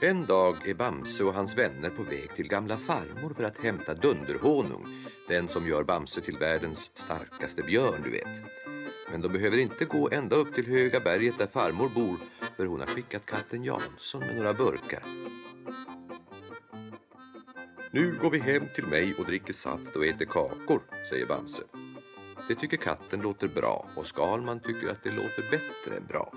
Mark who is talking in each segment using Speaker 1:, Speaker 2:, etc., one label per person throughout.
Speaker 1: En dag är Bamse och hans vänner på väg till gamla farmor för att hämta dunderhonung, den som gör Bamse till världens starkaste björn, du vet. Men de behöver inte gå ända upp till Höga berget där farmor bor, för hon har skickat katten Jansson med några burkar. Nu går vi hem till mig och dricker saft och äter kakor, säger Bamse. Det tycker katten låter bra och Skalman tycker att det låter bättre än bra.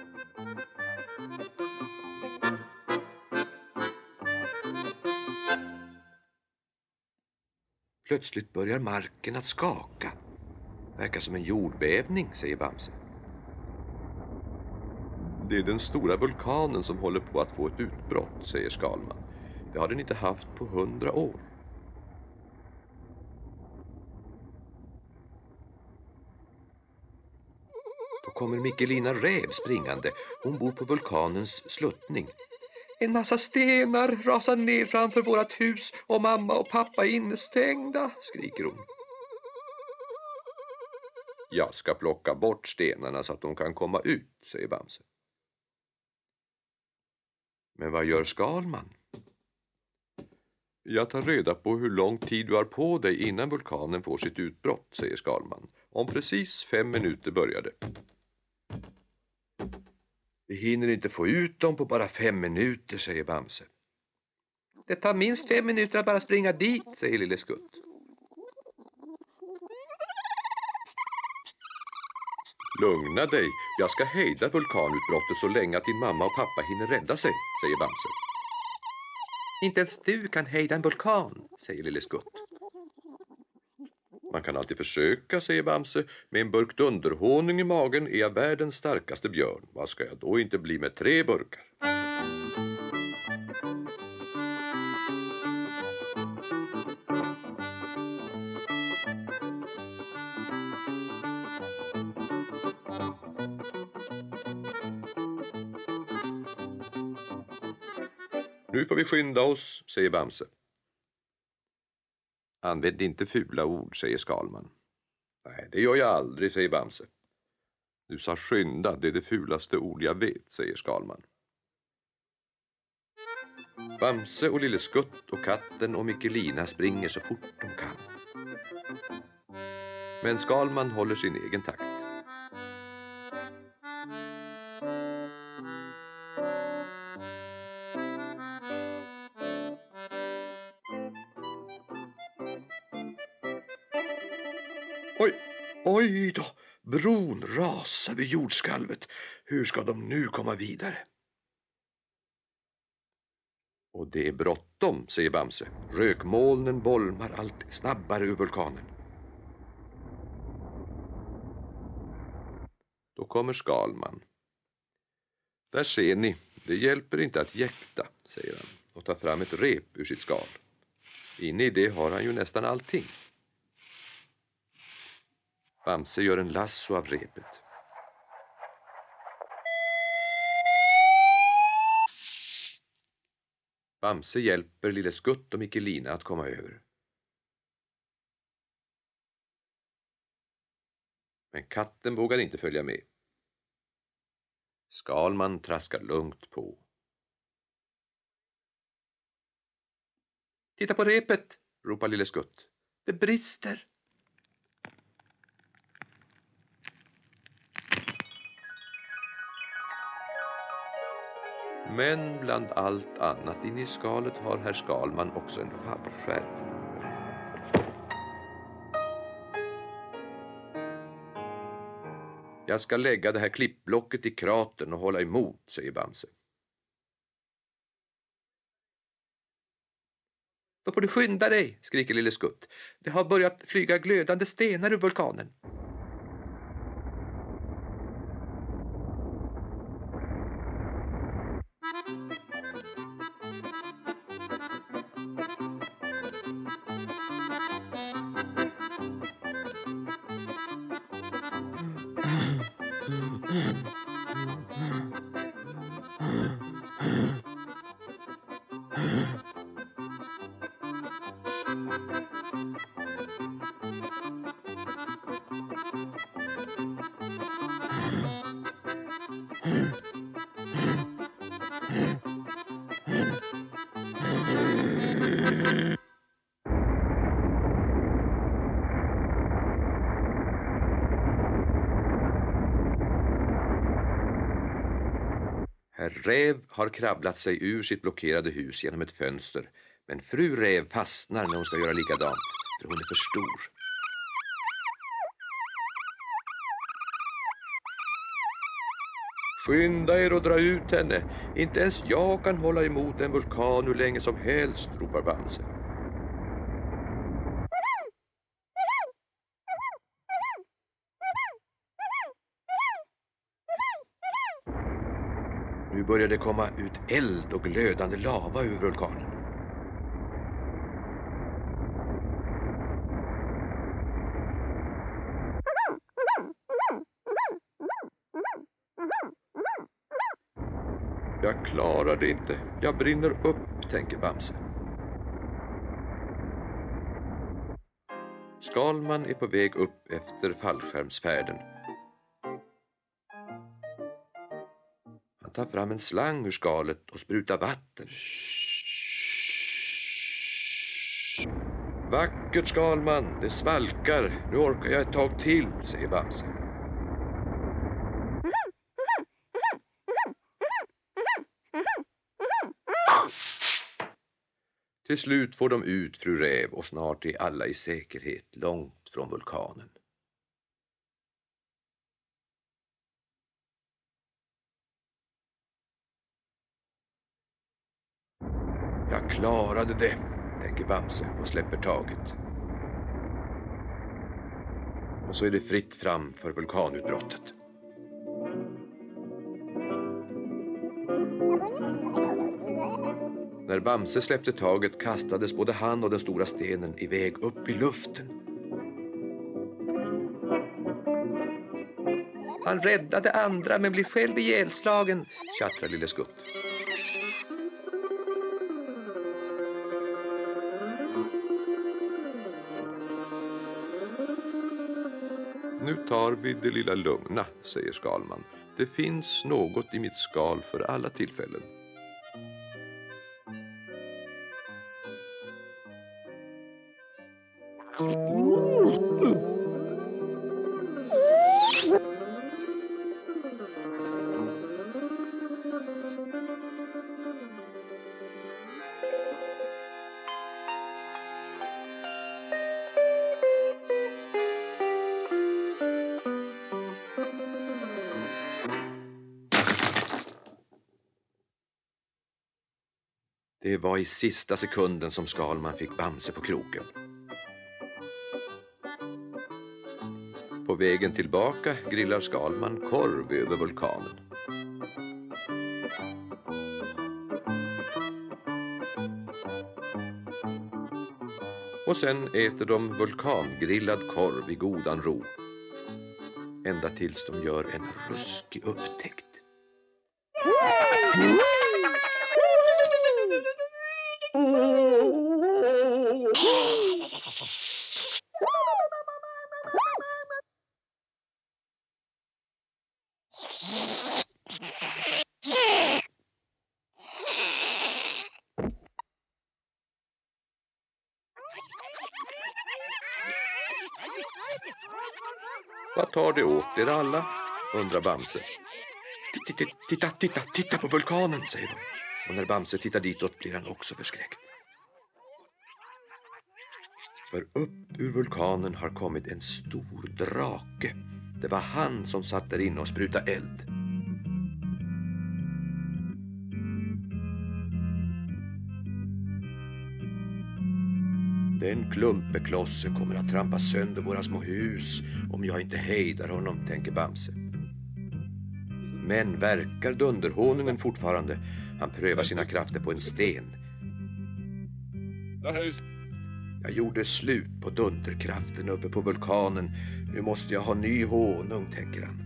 Speaker 1: Plötsligt börjar marken att skaka. Verkar som en jordbävning, säger Bamse. Det är den stora vulkanen som håller på att få ett utbrott, säger Skalman. Det har den inte haft på 100 år. Då kommer Mikkelina Räv springande. Hon bor på vulkanens sluttning. En massa stenar rasar ner framför vårat hus och mamma och pappa är innestängda, skriker hon. Jag ska plocka bort stenarna så att de kan komma ut, säger Bamse. Men vad gör Skalman? Jag tar reda på hur lång tid du har på dig innan vulkanen får sitt utbrott, säger Skalman. Om precis 5 minuter börjar det. Vi hinner inte få ut dem på bara 5 minuter, säger Bamse. Det tar minst 5 minuter att bara springa dit, säger Lille Skutt. Lugna dig, jag ska hejda vulkanutbrottet så länge att din mamma och pappa hinner rädda sig, säger Bamse. Inte ens du kan hejda en vulkan, säger Lille Skutt. Man kan alltid försöka, säger Bamse. Med en burk dunderhonung i magen är jag världens starkaste björn. Vad ska jag då inte bli med 3 burkar? Nu får vi skynda oss, säger Bamse. Använd inte fula ord, säger Skalman. Nej, det gör jag aldrig, säger Bamse. Du sa skynda, det är det fulaste ord jag vet, säger Skalman. Bamse och Lille Skutt och katten och Mikkelina springer så fort de kan. Men Skalman håller sin egen takt. Oj då, bron rasar vid jordskalvet. Hur ska de nu komma vidare? Och det är bråttom, säger Bamse. Rökmolnen bolmar allt snabbare ur vulkanen. Då kommer Skalman. Där ser ni, det hjälper inte att jäkta, säger han och tar fram ett rep ur sitt skal. Inne i det har han ju nästan allting. Bamse gör en lasso av repet. Bamse hjälper Lille Skutt och Mikkelina att komma över. Men katten vågar inte följa med. Skalman traskar lugnt på. Titta på repet, ropar Lille Skutt. Det brister. Men bland allt annat inne i skalet har herr Skalman också en fallskärm. Jag ska lägga det här klippblocket i kratern och hålla emot, säger Bamse. Då får du skynda dig, skriker Lille Skutt. Det har börjat flyga glödande stenar ur vulkanen. Herr Räv har krabblat sig ur sitt blockerade hus genom ett fönster, men fru Räv fastnar när hon ska göra likadant, för hon är för stor. Skynda er och dra ut henne. Inte ens jag kan hålla emot en vulkan hur länge som helst, ropar Bamse. Nu börjar det komma ut eld och glödande lava ur vulkanen. Jag klarar det inte. Jag brinner upp, tänker Bamse. Skalman är på väg upp efter fallskärmsfärden. Han tar fram en slang ur skalet och sprutar vatten. Vackert, Skalman. Det svalkar. Nu orkar jag ett tag till, säger Bamse. Till slut får de ut fru Räv och snart är alla i säkerhet långt från vulkanen. Jag klarade det, tänker Bamse och släpper taget. Och så är det fritt fram för vulkanutbrottet. När Bamse släppte taget kastades både han och den stora stenen iväg upp i luften. Han räddade andra men blev själv ihjälslagen, tjattrar lille Skutt. Nu tar vi det lilla lugna, säger Skalman. Det finns något i mitt skal för alla tillfällen. Det var i sista sekunden som Skalman fick Bamse på kroken. På vägen tillbaka grillar Skalman korv över vulkanen. Och sen äter de vulkangrillad korv i godan ro. Ända tills de gör en ruskig upptäckt. Vad tar det åt er alla? Undrar Bamse. Titta på vulkanen, säger de. Och när Bamse tittar ditåt blir han också förskräckt. För upp ur vulkanen har kommit en stor drake. Det var han som satt där inne och sprutade eld. Den klumpeklossen kommer att trampa sönder våra små hus om jag inte hejdar honom, tänker Bamse. Men verkar dunderhonungen fortfarande? Han prövar sina krafter på en sten. Jag gjorde slut på dunderkraften uppe på vulkanen. Nu måste jag ha ny honung, tänker han.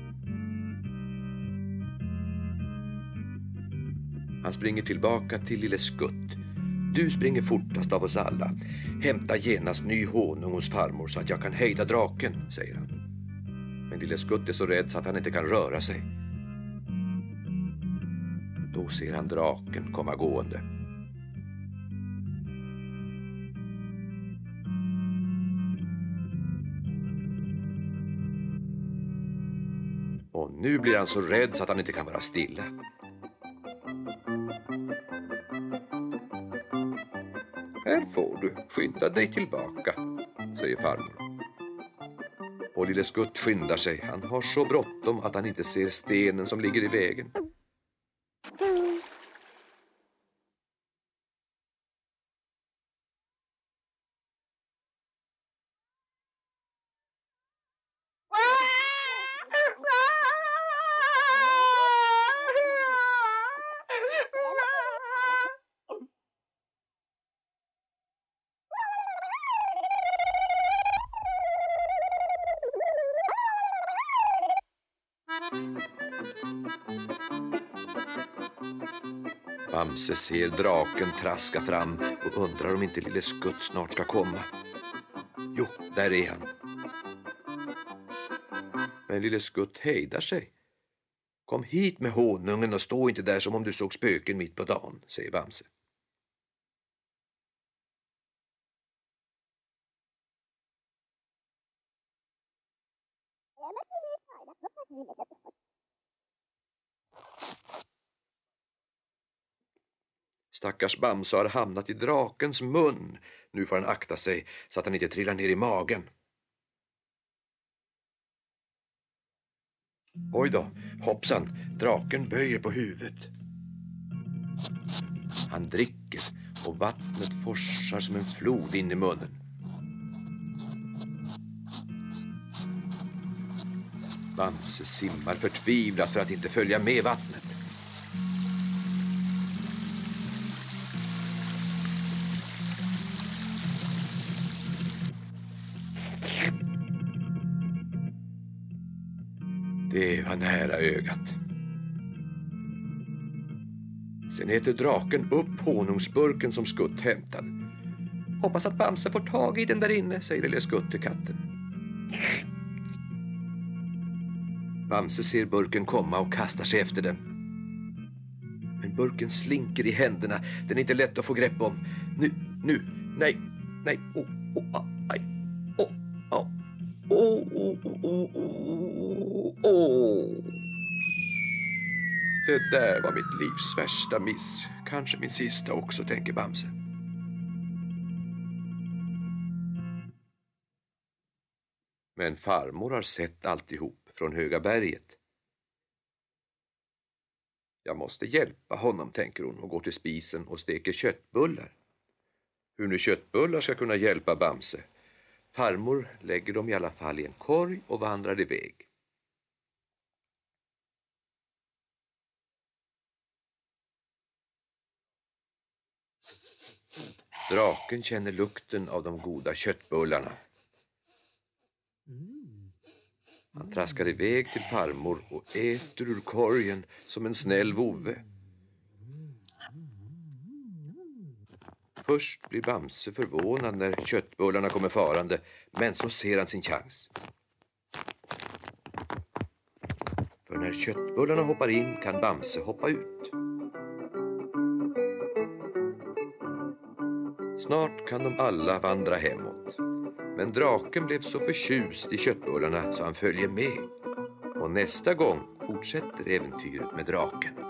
Speaker 1: Han springer tillbaka till lille Skutt. Du springer fortast av oss alla. Hämta genast ny honung hos farmor så att jag kan hejda draken, säger han. Men lille Skutt är så rädd så att han inte kan röra sig. Då ser han draken komma gående. Och nu blir han så rädd så att han inte kan vara stilla. Här får du, skynda dig tillbaka, säger farmor. Och lille Skutt skyndar sig. Han har så bråttom att han inte ser stenen som ligger i vägen. Bamse ser draken traska fram och undrar om inte lille Skutt snart ska komma. Jo, där är han. Men lille Skutt hejdar sig. Kom hit med honungen och stå inte där som om du såg spöken mitt på dagen, säger Bamse. Stackars Bamse har hamnat i drakens mun. Nu får han akta sig så att han inte trillar ner i magen. Oj då, hoppsan, draken böjer på huvudet. Han dricker och vattnet forsar som en flod in i munnen. Bamse simmar förtvivlat för att inte följa med vattnet. Det var nära ögat. Sen äter draken upp honungsburken som Skutt hämtade. Hoppas att Bamse får tag i den där inne, säger lille Skutt till katten. Bamse ser burken komma och kastar sig efter den. Men burken slinker i händerna. Den är inte lätt att få grepp om. Nej. Aj. Det där var mitt livs värsta miss. Kanske min sista också, tänker Bamse. Men farmor har sett alltihop från Höga berget. Jag måste hjälpa honom, tänker hon, och går till spisen och steker köttbullar. Hur nu köttbullar ska kunna hjälpa Bamse. Farmor lägger dem i alla fall i en korg och vandrar iväg. Draken känner lukten av de goda köttbullarna. Han traskar iväg till farmor och äter ur korgen som en snäll vovve. Först blir Bamse förvånad när köttbullarna kommer farande, men så ser han sin chans. För när köttbullarna hoppar in kan Bamse hoppa ut. Snart kan de alla vandra hemåt. Men draken blev så förtjust i köttbullarna så han följer med. Och nästa gång fortsätter äventyret med draken.